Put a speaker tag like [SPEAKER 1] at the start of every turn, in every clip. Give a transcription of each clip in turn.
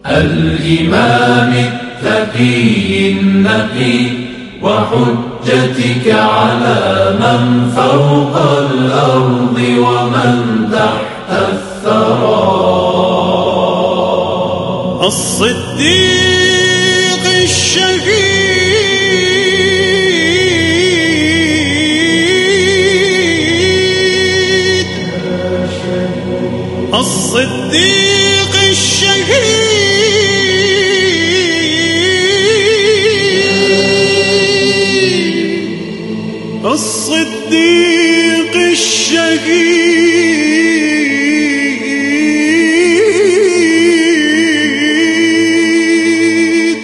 [SPEAKER 1] الإمام التقي النقي وحجتك على من فوق الأرض ومن تحت الثرى.
[SPEAKER 2] الصديق الشهيد الصديق الشهيد الصديق الشهيد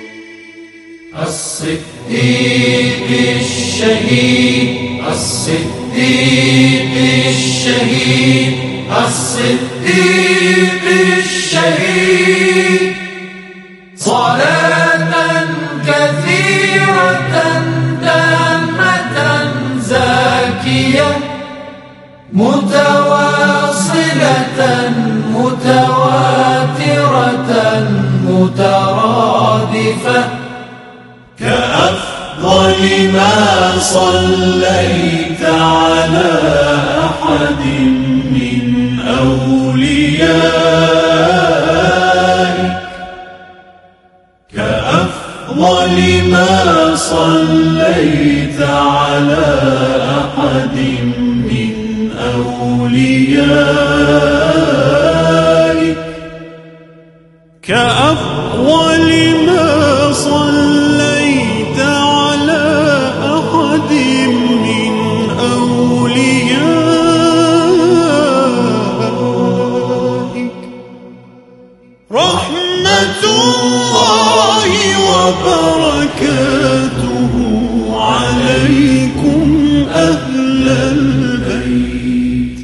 [SPEAKER 1] الصديق الشهيد الصديق الشهيد الصديق الشهيد صلاة كثيرة تامة زاكية متواصلة متواترة مترادفة كأفضل ما صليت على أحد من أوليائك كأفضل ما صليت على أحد من أوليائك
[SPEAKER 2] كأفضل ما صليت على أحد من أوليائك رحمة الله وبركاته عليكم أهل البيت.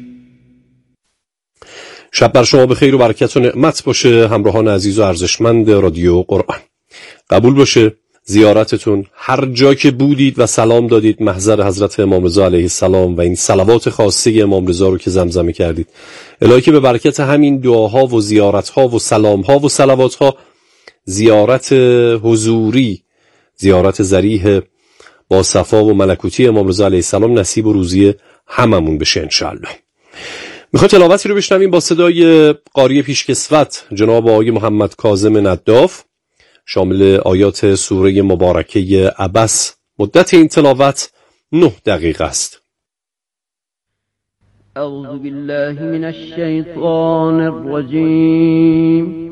[SPEAKER 3] شب بر شما بخیر و برکت و نعمت باشه همراهان عزیز و ارزشمند رادیو قرآن. قبول باشه زیارتتون هر جا که بودید و سلام دادید محضر حضرت امام رضا علیه السلام و این صلوات خاصه امام رضا رو که زمزمه کردید، الهی که به برکت همین دعاها و زیارتها و سلامها و صلواتها زیارت حضوری، زیارت ذریح با صفا و ملکوتی امام رضا علیه السلام نصیب و روزی هممون بشه انشاءالله. میخواد تلاوتی رو بشنویم با صدای قاری پیشکسوت جناب آقای محمد کاظم نداف، شامل آیات سوره مبارکه عبس. مدت این تلاوت 9 دقیقه است.
[SPEAKER 4] اعوذ بالله من الشیطان الرجیم.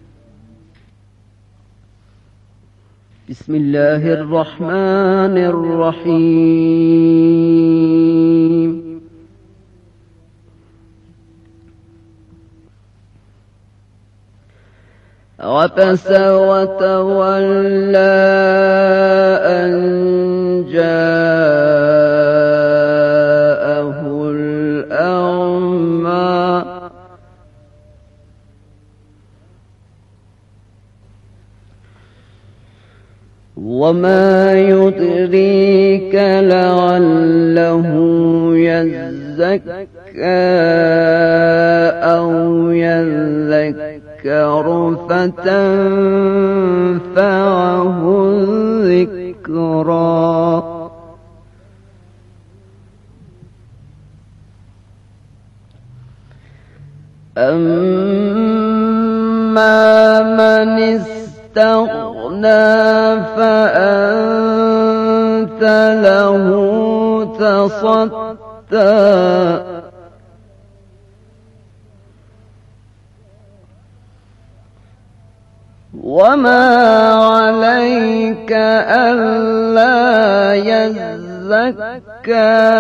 [SPEAKER 4] بسم الله الرحمن الرحیم. عبس وتولى أن جاءه الأعمى وما يدريك لعله يزكى أو يذكر فتنفعه الذكرى. أما من استغنى فأنت له تصدى وما عليك ألا يزكى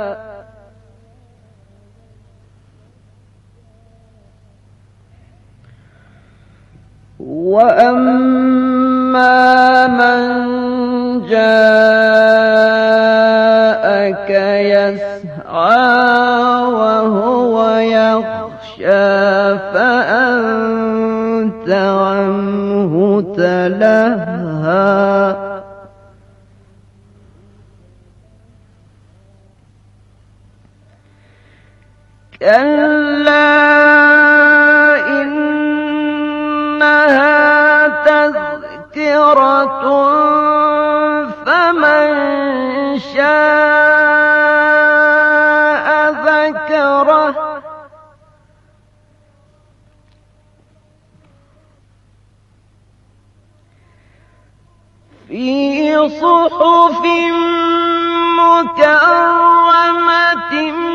[SPEAKER 4] وأما من جاءك يسعى وهو يخشى فأنت عنه تلهى كلا إنها تذكرة فمن شاء ذكره في صحف مكرمة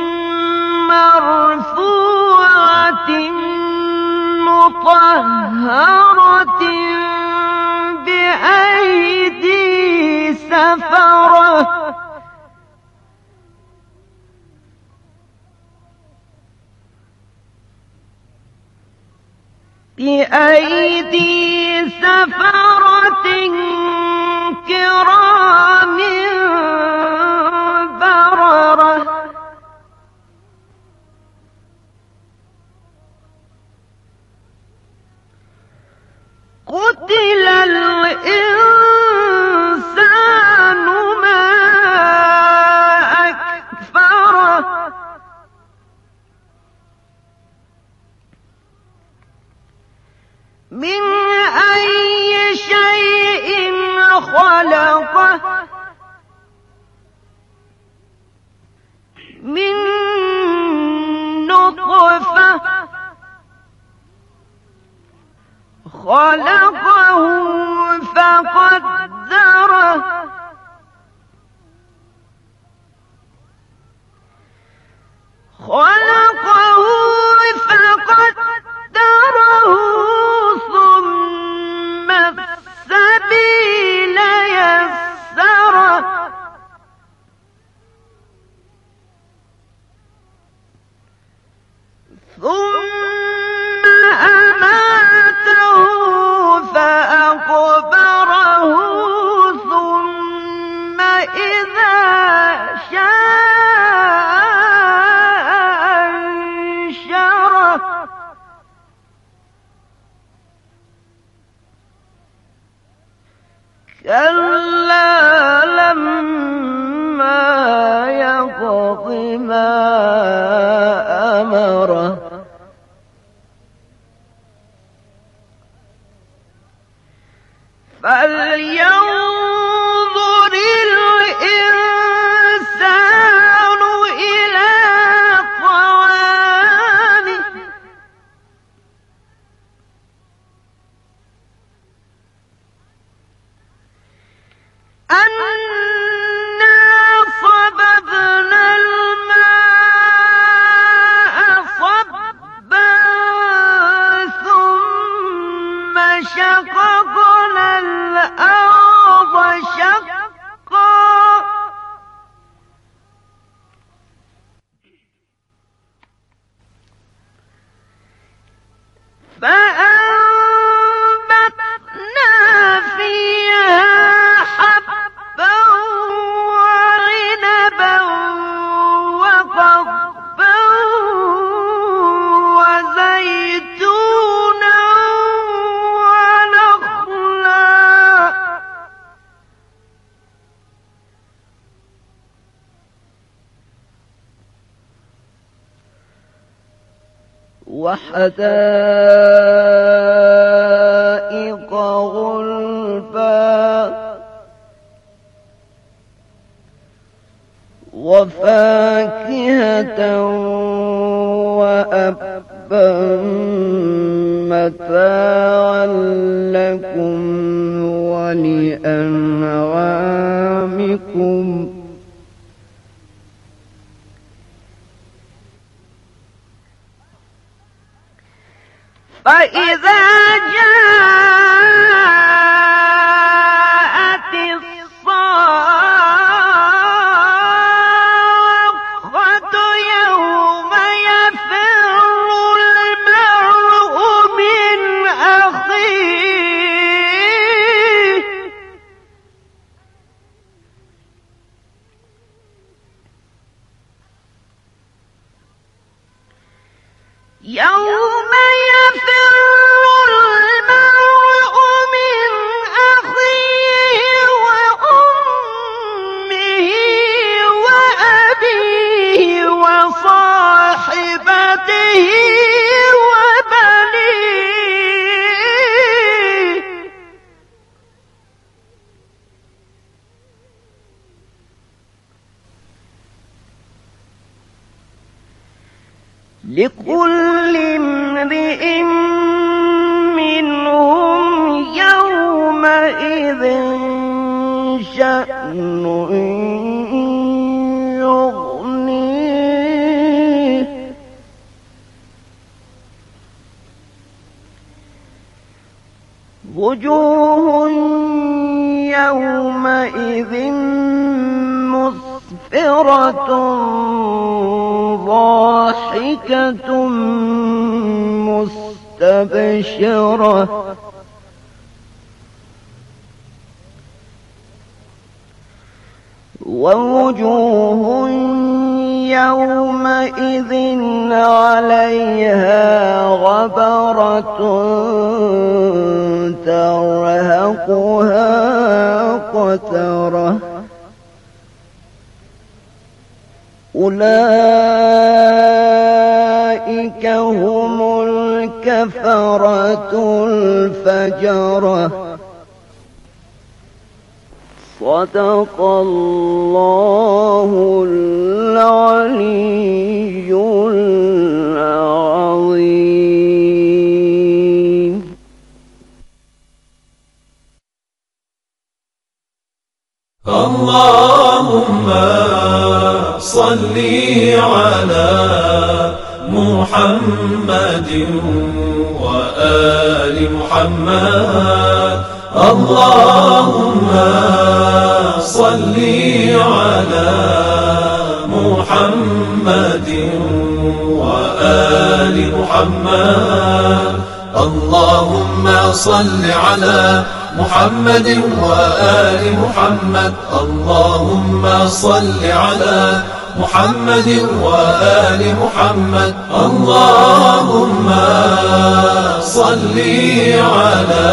[SPEAKER 4] مرفوعة مطهرة بأيدي سفرة كرام بررة قتل الإنسان ما أكفره من أي شيء خلقه من نطفة خلقه فقدره ثم السبيل يسره ثم أماته فأقبره ثم إذا شاء أنشره كلا لما يقض ما أمره فلينظر الإنسان إلى طعامه أنا صببنا الماء صبا ثم شققنا الأرض شقا فأنبتنا فيها حبا وعنبا وقضبا وزيتونا ونخلا وحدائق غلبا وفاكهة وأبا متاعا لكم ولأنعامكم فإذا جاءت الصاخة يوم يفر المرء من أخيه يوم يفر المرء من لكل امرئ منهم يومئذ شأن يغنيه وجوه يومئذ مسفرة ضاحكة مستبشرة ووجوه يومئذ عليها غبرة ترهقها قترة أولئك هم الكفرة الفجرة صدق الله العلي العظيم.
[SPEAKER 1] اللهم صل على محمد وآل محمد. اللهم صل على محمد وآل محمد. اللهم صل على محمد وآل محمد. اللهم صل على محمد وآل محمد. اللهم صل على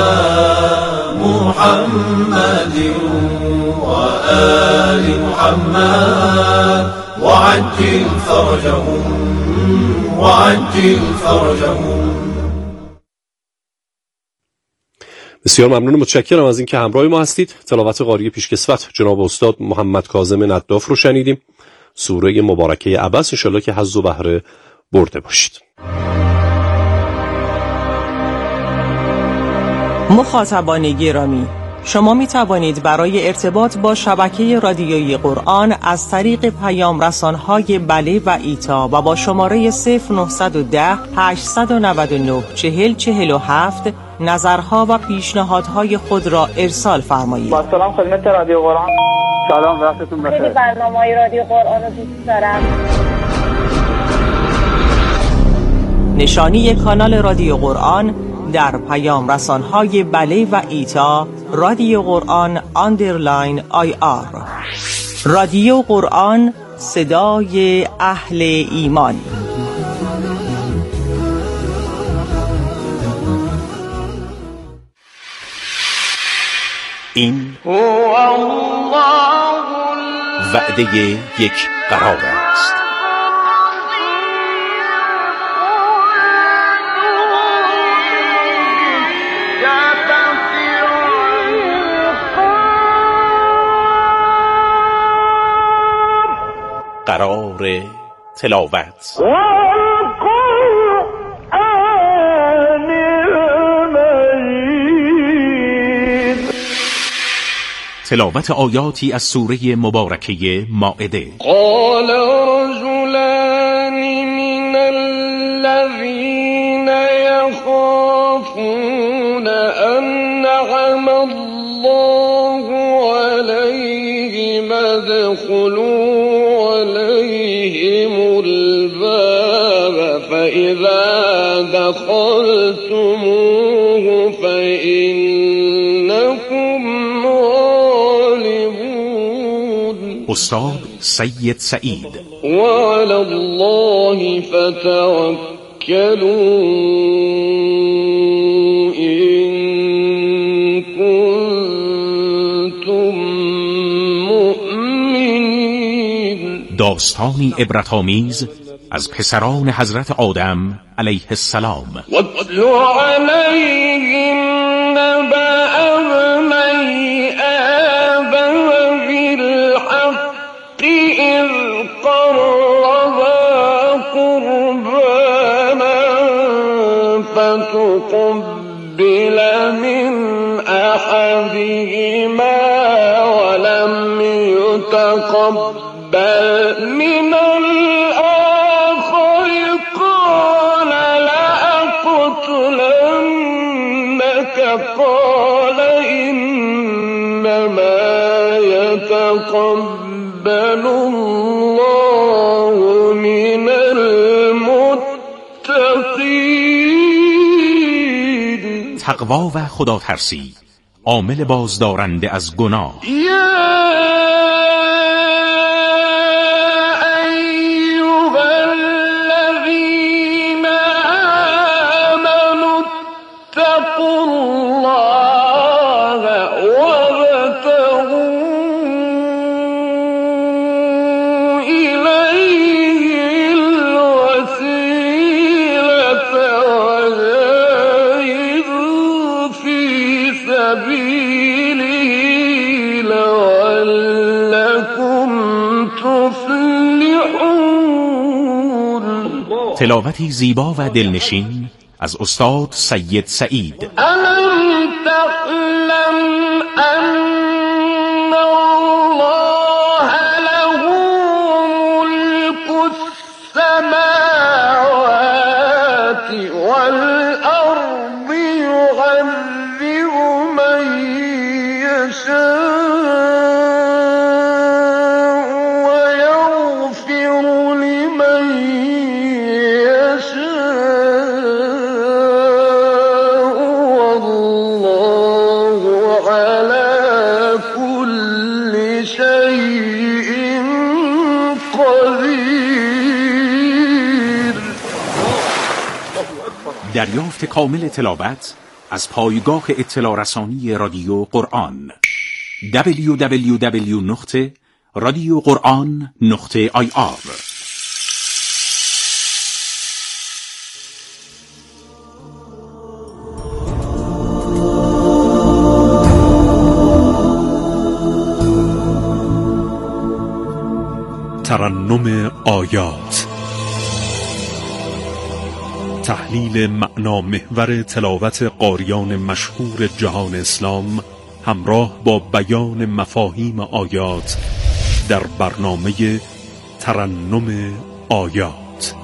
[SPEAKER 1] محمد وآل محمد وعجل فرجهم وعجل فرجهم.
[SPEAKER 3] بسیار ممنون، متشکرم از اینکه همراه ما هستید. تلاوت قاری پیشکسوت جناب استاد محمد کاظم نداف رو شنیدیم. سوره مبارکه عبس، انشالله که حظ و بهره برده باشید.
[SPEAKER 5] مخاطبان گرامی، شما می توانید برای ارتباط با شبکه رادیویی قرآن از طریق پیام رسان‌های بله و ایتا و با شماره 0910 899 4047 نظرها و پیشنهادهای خود را ارسال فرمایید.
[SPEAKER 6] با سلام خدمت رادیو قرآن. سلام، وقتتون بخیر.
[SPEAKER 7] خیلی برنامه‌های رادیو قرآن رو دوست دارم.
[SPEAKER 5] نشانی کانال رادیو قرآن در پیام رسان‌های بله و ایتا رادیو قرآن _ IR. رادیو قرآن، صدای اهل ایمان.
[SPEAKER 8] این وعده یک قرار است. قرار تلاوت تلاوت آیاتی از سوره مبارکه مائده.
[SPEAKER 9] قال رجلان من الذين يخافون أنعم الله عليهم ادخلوا عليهم الباب فإذا دخلتموه فإنكم
[SPEAKER 8] استاد سید سعید.
[SPEAKER 9] وعلى الله فتوکلوا إن كنتم مؤمنین.
[SPEAKER 8] داستانی عبرت‌آمیز از پسران حضرت آدم علیه السلام.
[SPEAKER 9] واتل علیهم نبأ ابنی آدم بالحق إذ قربا قربانا من أحدهما ولم يتقبل من الآخر قال لأقتلنك قال إنما يتقبل الله من المتقين.
[SPEAKER 8] تقوا و خدا ترسی عامل بازدارنده از گناه. تلاوتی زیبا و دلنشین از استاد سید سعید.
[SPEAKER 9] الم تعلم ان الله له ملك السماوات والارض يعذب من يشاء ويغفر لمن
[SPEAKER 8] دریافت کامل تلاوت از پایگاه اطلاع رسانی رادیو قرآن www.radioquran.ir.
[SPEAKER 10] ترنم آیات، تحلیل معنا محور تلاوت قاریان مشهور جهان اسلام همراه با بیان مفاهیم آیات در برنامه ترنم آیات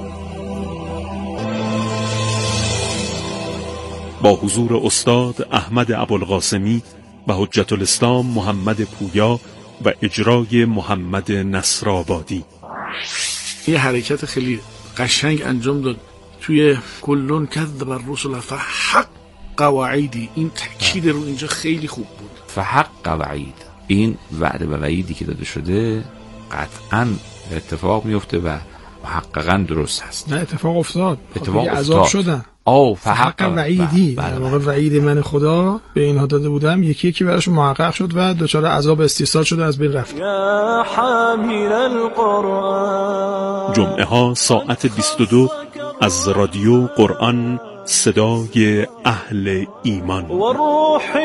[SPEAKER 10] با حضور استاد احمد ابوالقاسمی و حجت الاسلام محمد پویا و اجرای محمد نصرآبادی.
[SPEAKER 11] یه حرکت خیلی قشنگ انجام داد توی کلون کذب الرسل فحق وعیدی. این تاکید رو اینجا خیلی خوب بود.
[SPEAKER 12] فحق وعید، این وعده و وعیدی که داده شده قطعاً اتفاق میفته و محققاً درست هست.
[SPEAKER 11] نه اتفاق افتاد.
[SPEAKER 12] اتفاق
[SPEAKER 11] عذاب شدن.
[SPEAKER 12] فحق
[SPEAKER 11] وعیدی، در واقع وعید من خدا به اینها داده بودم، یکی یکی براشون محقق شد و دچار عذاب استیصال شده، از بین رفت.
[SPEAKER 1] یا حامل القرآن.
[SPEAKER 10] جمعه ها ساعت 22 از رادیو قرآن، صدای اهل ایمان.
[SPEAKER 1] والروح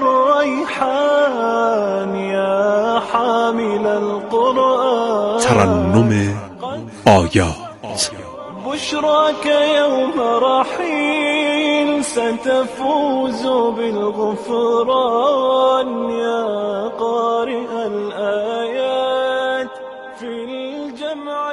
[SPEAKER 1] والریحان یا حامل القرآن.
[SPEAKER 10] ترنم آیات.
[SPEAKER 1] بشراك يوم رحيل ستفوز بالغفران يا قارئ الآيات في الجمع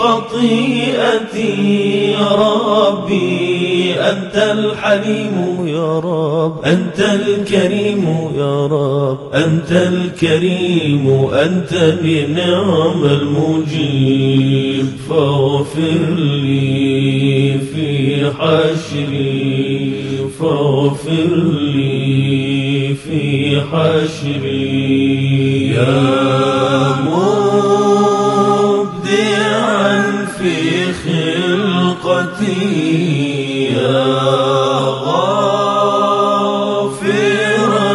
[SPEAKER 1] خطيئتي يا ربي أنت الحليم يا رب أنت الكريم يا رب أنت الكريم أنت بنعم المجيب فاغفر لي في حشري فاغفر لي في حشري يا مبدعا في خلقتي يا غافرا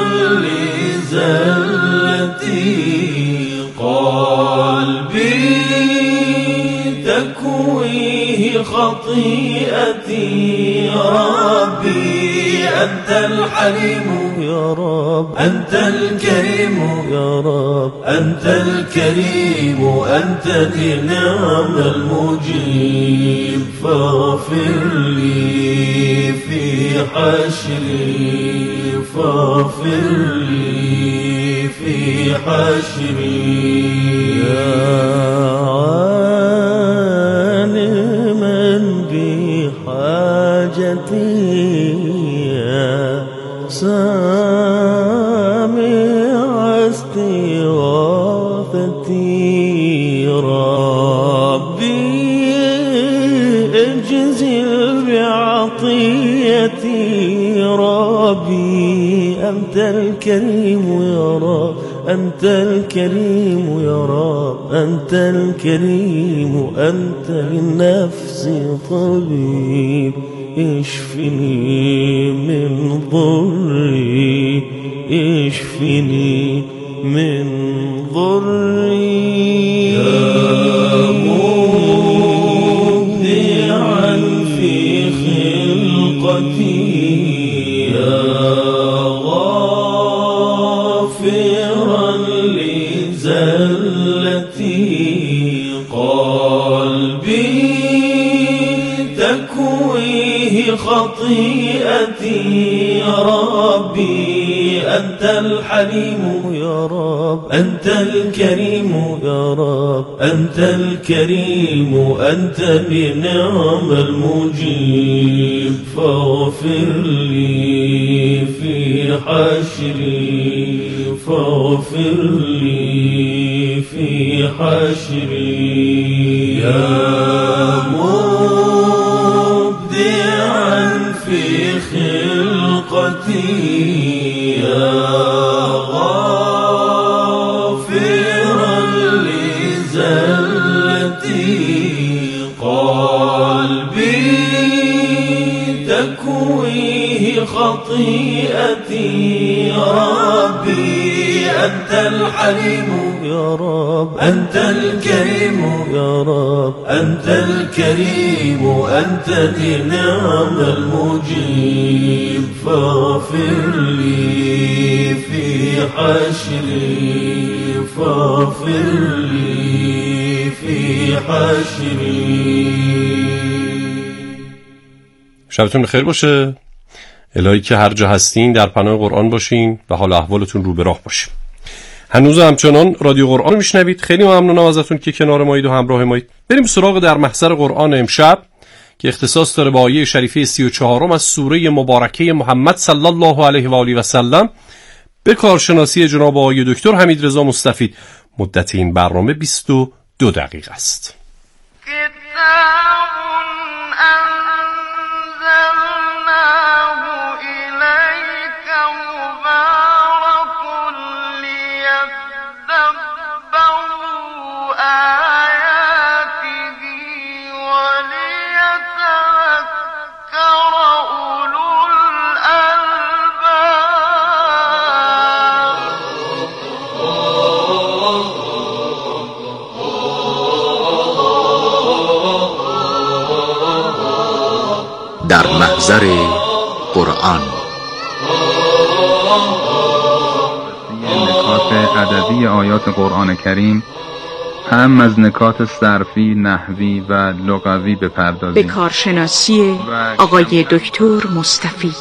[SPEAKER 1] لزلتي قلبي تكويه خطيئتي يا ربي أنت الحليم يا رب أنت الكريم يا رب أنت الكريم أنت بنعم المجيب فاغفر لي في حشري فاغفر لي في حشري يا عالما بحاجتي يا سامع استغاثتي ربي اجزل بعطيتي ربي أنت الكريم يا رب أنت الكريم يا رب أنت الكريم أنت للنفس طبيب اشفني من ضري اشفني من ضري يا مبدعا في خلقتي يا غافرا لزلتي قلبي تكويه خطيئتي يا ربي أنت الحليم يا رب أنت الكريم يا رب أنت الكريم أنت بنعم المجيب فاغفر لي في حشري فاغفر لي في حشري يا مبدعا في خلقتي يا غافرا لزلتي قلبي تكويه خطيئتي يا ربي أنت الحليم يا رب أنت الكريم يا رب أنت الكريم أنت بنعم المجيب فاغفر لي في حشري فاغفر لي في حشري.
[SPEAKER 3] شبتون خیر باشه. الهی که هر جا هستین در پناه قرآن باشین و حال احوالتون رو به راه باشه. هنوز همچنان رادیو قرآن میشنوید. خیلی ممنونم ازتون که کنار مایید و همراه مایید. بریم سراغ در محضر قرآن امشب که اختصاص داره با آیه شریفه 34 از سوره مبارکه محمد صلی الله علیه و آله و سلم به کارشناسی جناب آقای دکتر حمیدرضا مستفید. مدت این برنامه 22 دقیقه است.
[SPEAKER 8] در محضر قرآن
[SPEAKER 13] نکات ادبی آیات قرآن کریم هم از نکات صرفی، نحوی و لغوی بپردازیم.
[SPEAKER 14] به کارشناسی آقای دکتر مستفید.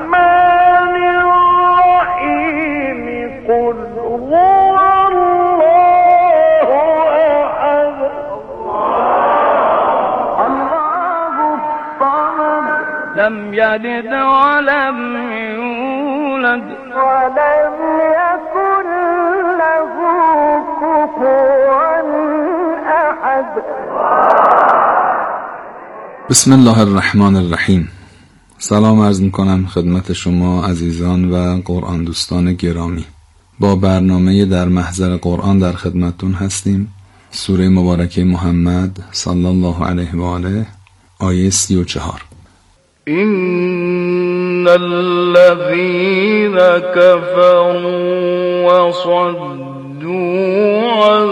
[SPEAKER 9] قل هو الله لم يلد ولم يولد ولم يكن له كفوا أحد.
[SPEAKER 13] بسم الله الرحمن الرحیم. سلام عرض میکنم خدمت شما عزیزان و قرآن دوستان گرامی. با برنامه در محضر قرآن در خدمتتون هستیم. سوره مبارکه محمد صلی الله علیه و آله آیه 34.
[SPEAKER 9] إن الذين كفروا وصدوا عن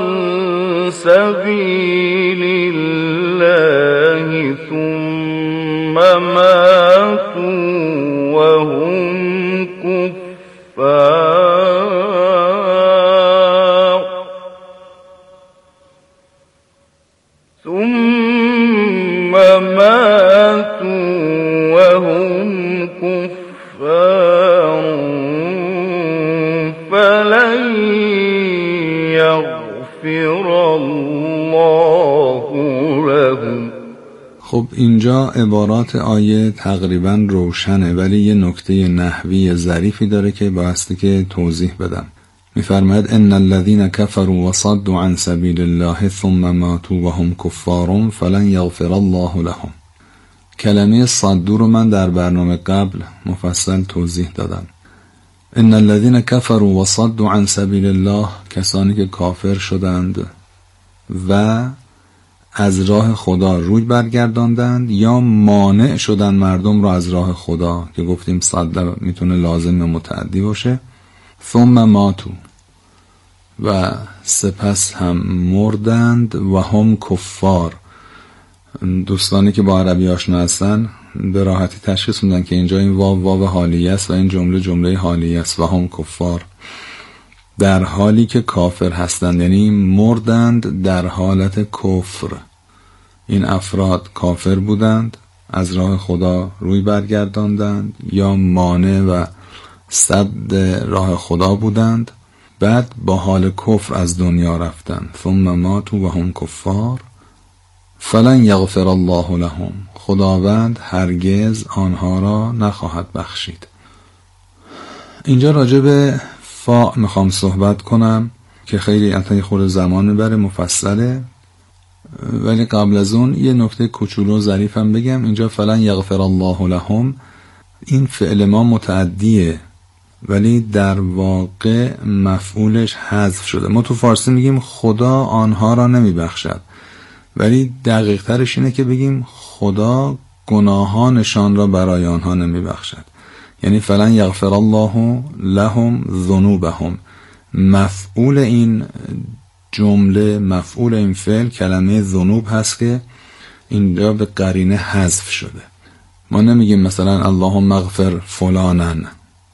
[SPEAKER 9] سبيل الله ثم ماتوا وهم كفار ثم ماتوا وهم كفار فلن يغفر الله لهم.
[SPEAKER 13] خب اینجا عبارات آیه تقریبا روشنه، ولی یه نکته نحوی ظریفی داره که بایستی که توضیح بدم. میفرماید ان الذين كفروا وصدوا عن سبيل الله ثم ماتوا وهم كفار فلن يغفر الله لهم. کلمه صدوا رو من در برنامه قبل مفصل توضیح دادم. ان الذين كفروا وصدوا عن سبيل الله، کسانی که کافر شدند و از راه خدا روی برگرداندند یا مانع شدن مردم رو از راه خدا، که گفتیم صد میتونه لازم متعدی باشه. ثم ماتو، و سپس هم مردند و هم کفار. دوستانی که با عربی آشنا هستن به راحتی تشخیص میدن که اینجا این واو حالیه است و این جمله حالیه است. و هم کفار، در حالی که کافر هستند، یعنی مردند در حالت کفر. این افراد کافر بودند، از راه خدا روی برگرداندند یا مانع و صد راه خدا بودند، بعد با حال کفر از دنیا رفتند. ثم ماتوا و هم کفار فلن یغفر الله لهم، خداوند هرگز آنها را نخواهد بخشید. اینجا راجع به فا میخوام صحبت کنم که خیلی البته خود زمان میبره، مفصله، ولی قبل از اون یه نکته کوچولو ظریفم بگم. اینجا فلن یغفر الله لهم، این فعل ما متعدیه ولی در واقع مفعولش حذف شده. ما تو فارسی میگیم خدا آنها را نمیبخشد، ولی دقیق ترش اینه که بگیم خدا گناهانشان را برای آنها نمیبخشد. یعنی فلن یغفر الله لهم ذنوبهم. مفعول این جمله، مفعول این فعل کلمه ذنوب هست که اینجا به قرینه حذف شده. ما نمیگیم مثلا اللهم اغفر فلانن.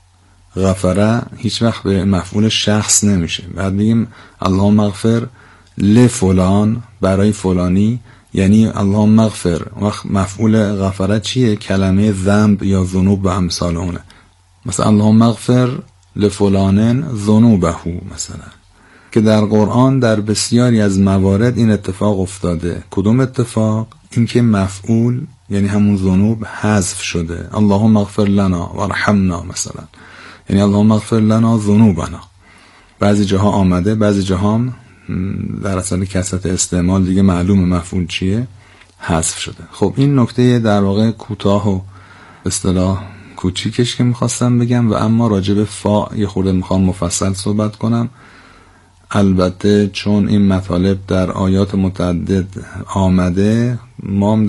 [SPEAKER 13] غفره هیچ وقت به مفعول شخص نمیشه. بعد بگیم اللهم اغفر لفلان، برای فلانی، یعنی اللهم اغفر. وقت مفعول غفره چیه؟ کلمه ذنب یا ذنوب و امثال اونه. مثلا اللهم اغفر لفلان ذنوبه مثلا، که در قرآن در بسیاری از موارد این اتفاق افتاده. کدوم اتفاق؟ اینکه مفعول یعنی همون ذنوب حذف شده. اللهم اغفر لنا وارحمنا مثلا، یعنی اللهم اغفر لنا ذنوبنا. بعضی جاها آمده، بعضی جاها هم در اصل کثرت استعمال دیگه معلوم مفعول چیه، حذف شده. خب این نکته در واقع کوتاه و اصطلاح کوچیکش که میخواستم بگم. و اما راجع به فا یه خورده میخوام مفصل صحبت کنم. البته چون این مطالب در آیات متعدد آمده، ما